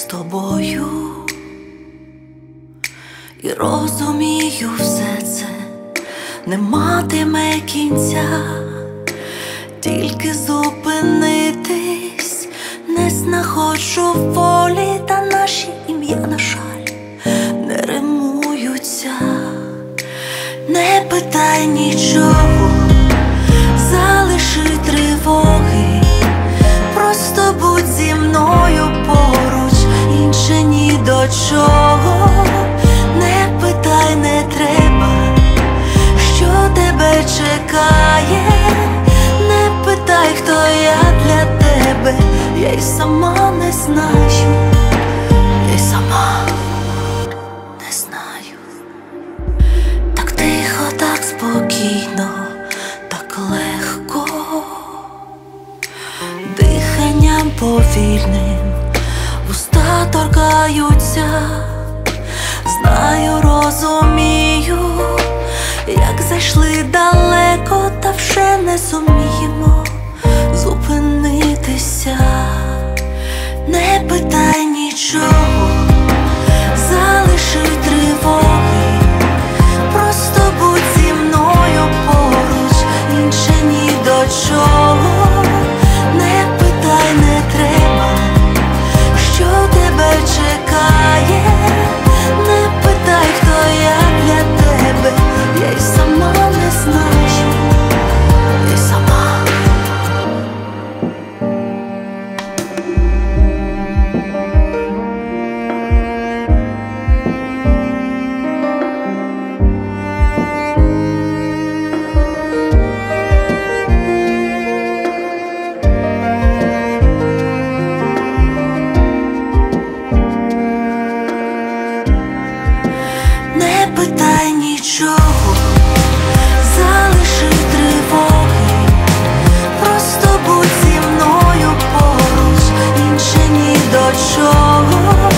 тобою і розумію, все це не матиме кінця, тільки зупинитись не знаходжу в волі, та наші ім'я, на жаль, не римуються. Не питай нічого, залиши тривоги, просто будь зі мною поруч, інше ні до чого. Не питай, не треба, що тебе чекає. Не питай, хто я для тебе, я й сама не знаю, я й сама не знаю. Так тихо, так спокійно, так легко, диханням повільним вуста торкаються. Знаю, розумію, як зайшли далеко, та вже не зуміємо зупинитися. Не питай нічого, залиши тривоги, просто будь зі мною поруч, інше ні до чого. Не питай, не треба, що тебе чекає. Не питай, хто я для тебе, я й сама не знаю, я й сама. Не питай нічого, залиши тривоги, просто будь зі мною поруч, інше ні до чого.